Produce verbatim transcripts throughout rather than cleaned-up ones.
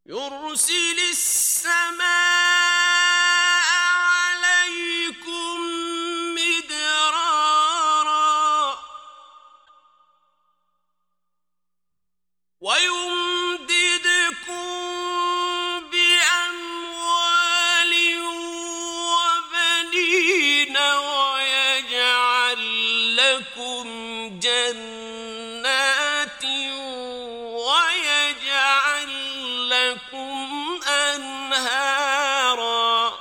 يرسل السماء عليكم مدرارا ويمددكم بأموال وبنين ويجعل لكم جنات ويجعل لكم أنهارا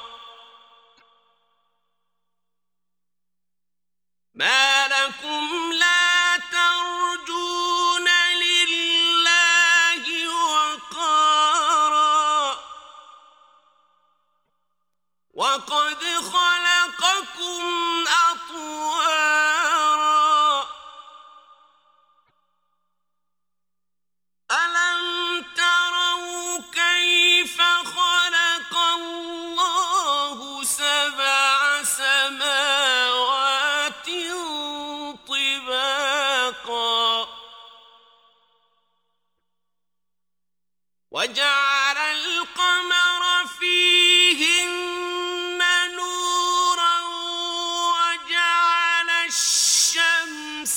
ما لكم لا ترجون لله وقارا وقد خلقكم أطوارا ألم تروا كيف خلق الله سبع سماوات طباقا وجعل القمر فيهن نورا وجعل الشمس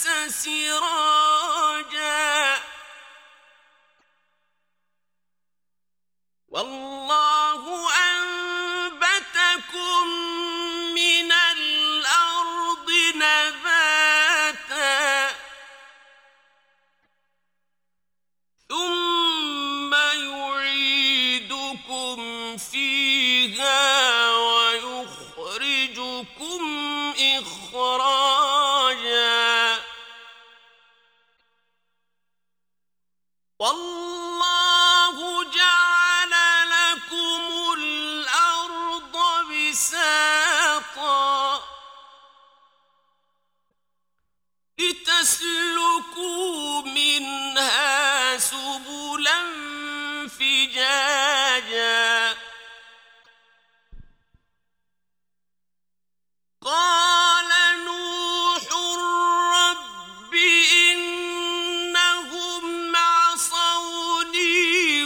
سراجا والله أنبتكم من الأرض نباتا ثم يعيدكم فيها ويخرجكم إخراجا والله جعل لكم الأرض بساطا لتسلكوا منها سبلا فجاجا قال نوح رب إنهم عصوني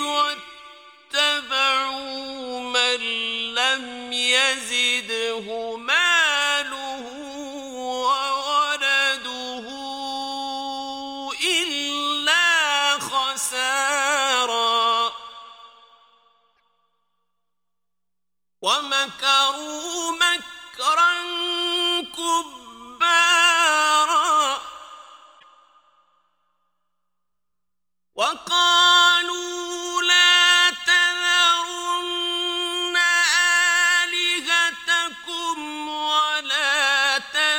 واتبعوا من لم يزده ماله وولده إلا خسارا ومكروا مكرا كبارا وقالوا لا تذرن آلهتكم ولا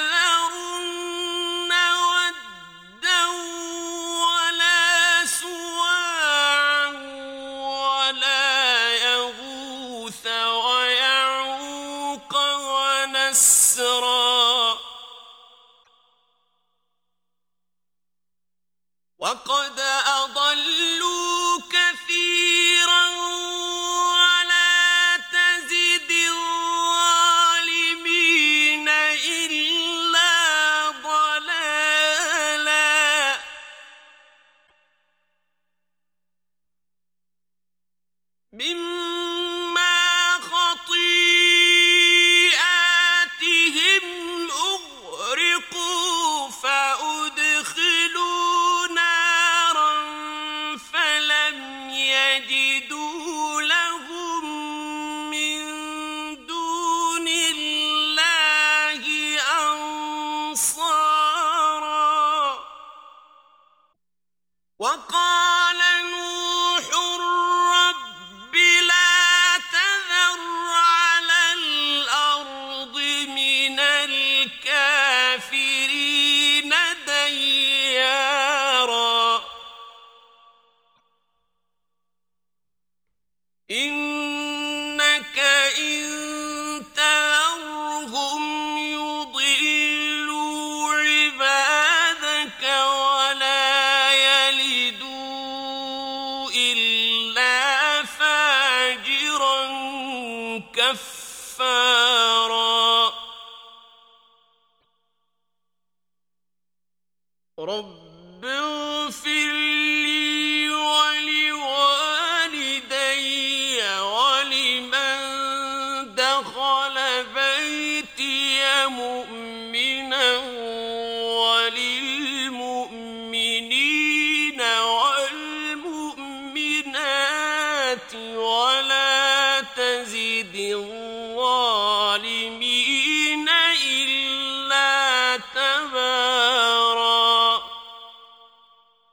تذرن ودا ولا سواعا ولا يغوث ويعوق ونسرا وقد أضلوا كثيرا ولا تزد الظالمين إلا ضلالا مما خطيئاتهم أغرقوا فأدخلوا نارا فلم يجدوا لهم من دون الله أنصارا وقال نوح رب لا تذر على الأرض من الكافرين ديارا إنك إن تذرهم يضلوا عبادك ولا يلدوا إلا فاجرا كفارا